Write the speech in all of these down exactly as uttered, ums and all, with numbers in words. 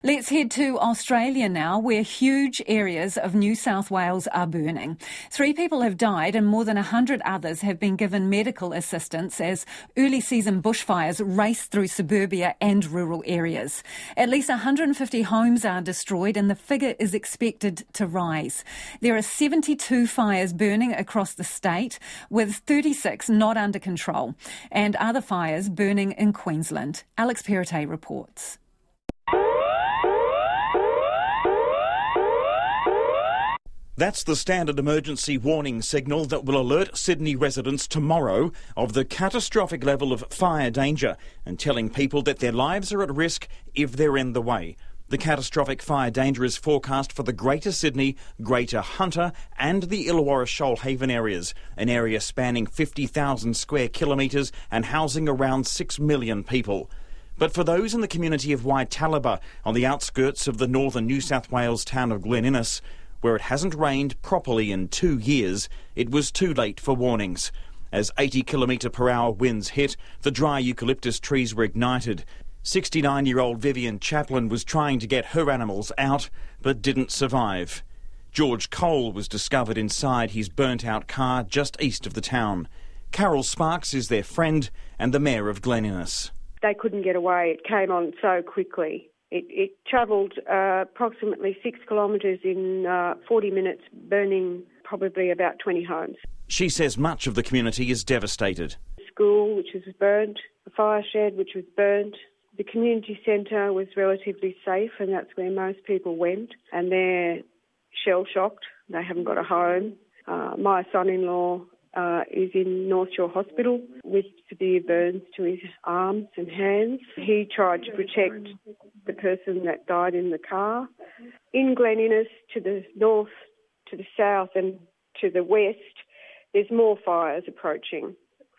Let's head to Australia now, where huge areas of New South Wales are burning. Three people have died and more than one hundred others have been given medical assistance as early season bushfires race through suburbia and rural areas. At least one hundred fifty homes are destroyed and the figure is expected to rise. There are seventy-two fires burning across the state, with thirty-six not under control, and other fires burning in Queensland. Alex Perrottet reports. That's the standard emergency warning signal that will alert Sydney residents tomorrow of the catastrophic level of fire danger and telling people that their lives are at risk if they're in the way. The catastrophic fire danger is forecast for the Greater Sydney, Greater Hunter and the Illawarra Shoalhaven areas, an area spanning fifty thousand square kilometres and housing around six million people. But for those in the community of Waitalaba, on the outskirts of the northern New South Wales town of Glen Innes, where it hasn't rained properly in two years, it was too late for warnings. As eighty kilometre per hour winds hit, the dry eucalyptus trees were ignited. sixty-nine-year-old Vivian Chaplin was trying to get her animals out, but didn't survive. George Cole was discovered inside his burnt-out car just east of the town. Carol Sparks is their friend and the mayor of Glen Innes. They couldn't get away. It came on so quickly. It, it travelled uh, approximately six kilometres in uh, forty minutes, burning probably about twenty homes. She says much of the community is devastated. The school, which was burnt, the fire shed, which was burnt. The community centre was relatively safe, and that's where most people went. And they're shell-shocked. They haven't got a home. Uh, my son-in-law Uh, is in North Shore Hospital with severe burns to his arms and hands. He tried to protect the person that died in the car. In Glen Innes, to the north, to the south and to the west, there's more fires approaching.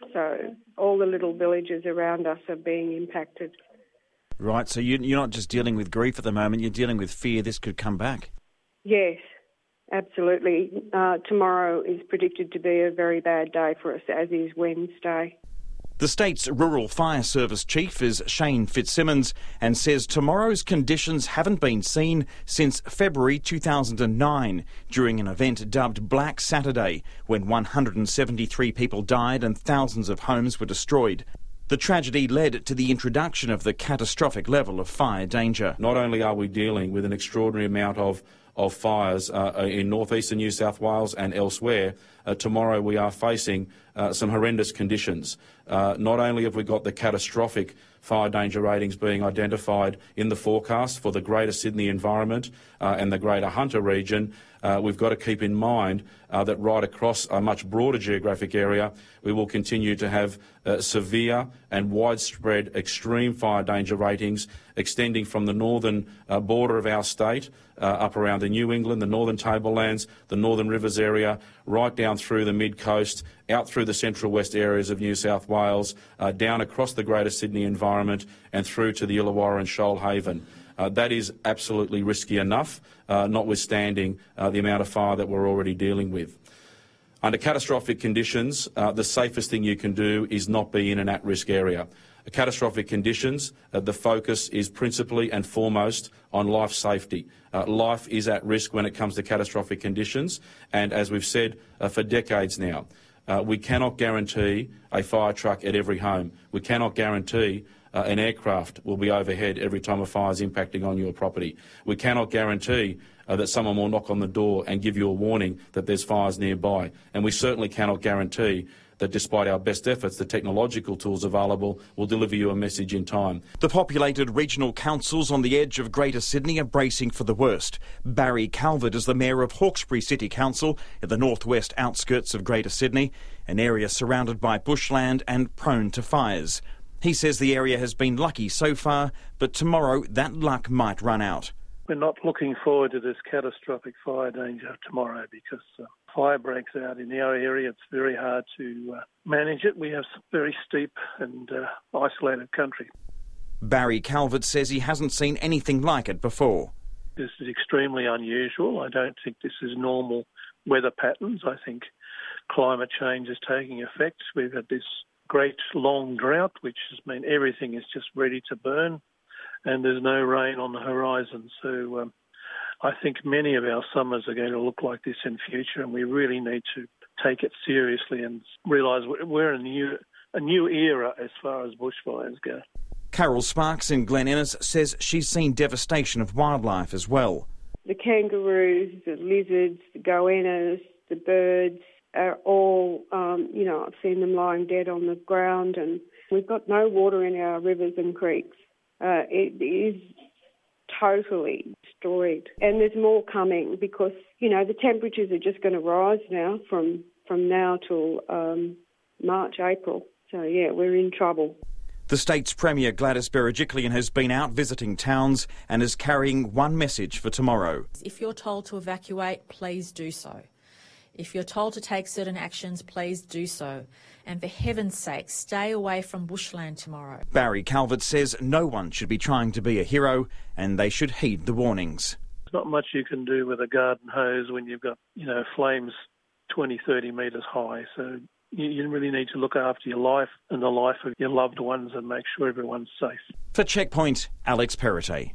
So all the little villages around us are being impacted. Right, so you, you're not just dealing with grief at the moment, you're dealing with fear this could come back. Yes. Absolutely. Uh, tomorrow is predicted to be a very bad day for us, as is Wednesday. The state's Rural Fire Service Chief is Shane Fitzsimmons and says tomorrow's conditions haven't been seen since February two thousand nine, during an event dubbed Black Saturday, when one hundred seventy-three people died and thousands of homes were destroyed. The tragedy led to the introduction of the catastrophic level of fire danger. Not only are we dealing with an extraordinary amount of of fires uh, in northeastern New South Wales and elsewhere, uh, tomorrow we are facing uh, some horrendous conditions. Uh, not only have we got the catastrophic fire danger ratings being identified in the forecast for the Greater Sydney environment uh, and the Greater Hunter region, uh, we've got to keep in mind uh, that right across a much broader geographic area, we will continue to have uh, severe and widespread extreme fire danger ratings extending from the northern uh, border of our state uh, up around the New England, the Northern Tablelands, the Northern Rivers area, right down through the mid-coast, out through the central west areas of New South Wales, uh, down across the Greater Sydney environment and through to the Illawarra and Shoalhaven. Uh, that is absolutely risky enough, uh, notwithstanding uh, the amount of fire that we're already dealing with. Under catastrophic conditions, uh, the safest thing you can do is not be in an at-risk area. Catastrophic conditions, uh, the focus is principally and foremost on life safety. Uh, life is at risk when it comes to catastrophic conditions, and as we've said uh, for decades now, uh, we cannot guarantee a fire truck at every home. We cannot guarantee uh, an aircraft will be overhead every time a fire is impacting on your property. We cannot guarantee uh, that someone will knock on the door and give you a warning that there's fires nearby, and we certainly cannot guarantee that despite our best efforts, the technological tools available will deliver you a message in time. The populated regional councils on the edge of Greater Sydney are bracing for the worst. Barry Calvert is the mayor of Hawkesbury City Council in the northwest outskirts of Greater Sydney, an area surrounded by bushland and prone to fires. He says the area has been lucky so far, but tomorrow that luck might run out. We're not looking forward to this catastrophic fire danger tomorrow because uh, fire breaks out in our area. It's very hard to uh, manage it. We have some very steep and uh, isolated country. Barry Calvert says he hasn't seen anything like it before. This is extremely unusual. I don't think this is normal weather patterns. I think climate change is taking effect. We've had this great long drought, which has meant everything is just ready to burn. and there's no rain on the horizon. So um, I think many of our summers are going to look like this in future, and we really need to take it seriously and realise we're in a new, a new era as far as bushfires go. Carol Sparks in Glen Innes says she's seen devastation of wildlife as well. The kangaroos, the lizards, the goannas, the birds are all, um, you know, I've seen them lying dead on the ground, and we've got no water in our rivers and creeks. Uh, it is totally destroyed. And there's more coming because, you know, the temperatures are just going to rise now from, from now till um, March, April. So, yeah, we're in trouble. The state's Premier Gladys Berejiklian has been out visiting towns and is carrying one message for tomorrow. If you're told to evacuate, please do so. If you're told to take certain actions, please do so. And for heaven's sake, stay away from bushland tomorrow. Barry Calvert says no one should be trying to be a hero and they should heed the warnings. There's not much you can do with a garden hose when you've got, you know, flames twenty, thirty metres high. So you really need to look after your life and the life of your loved ones and make sure everyone's safe. For Checkpoint, Alex Perrottet.